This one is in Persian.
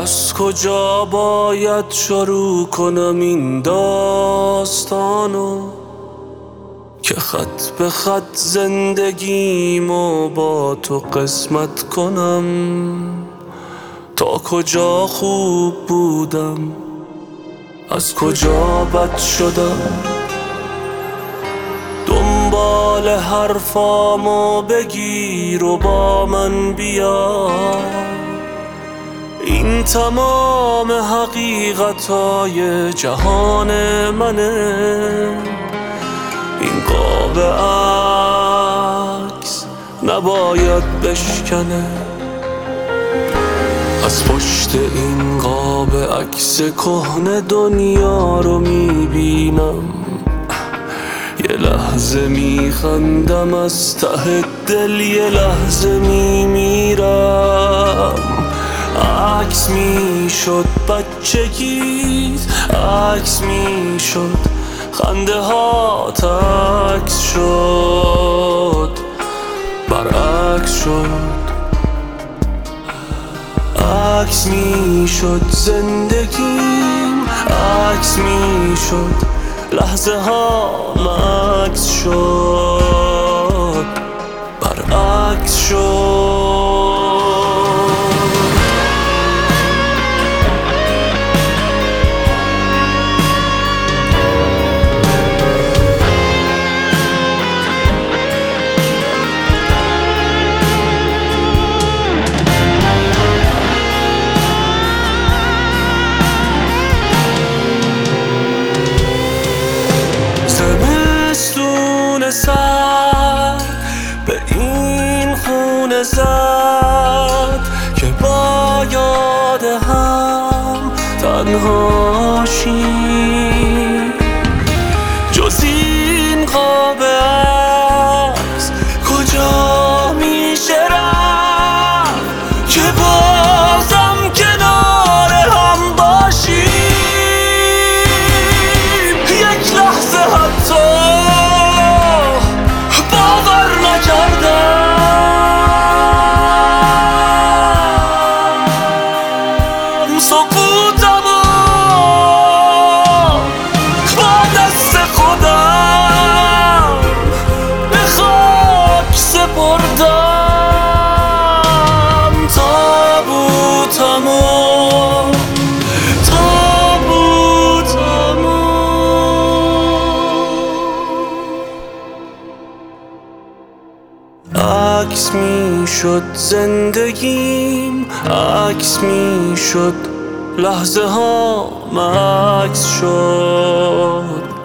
از کجا باید شروع کنم این داستانو که خط به خط زندگیمو با تو قسمت کنم؟ تا کجا خوب بودم، از کجا بد شدم؟ دنبال حرفامو بگیر و با من بیا، این تمام حقیقتای جهان منه. این قاب عکس نباید بشکنه، از پشت این قاب عکس کهنه دنیا رو میبینم. یه لحظه میخندم از ته دل، یه لحظه میمیرم. عکس میشد بچگیت، عکس میشد خنده هات، عکس شد برعکس شد. عکس میشد زندگیم، عکس میشد لحظه ها، عکس شد برعکس شد. زمستون سرد به این خونه زد که با یاد هم تنها شیم. جز این قاب عکس کجا میشه رفت که بازم کنار هم باشیم؟ یک لحظه حتی باور نکردم سقوطمو با دست خودم به خاک سپردم. تابوتمو عکس میشد زندگیم، عکس میشد لحظه ها، عکس شد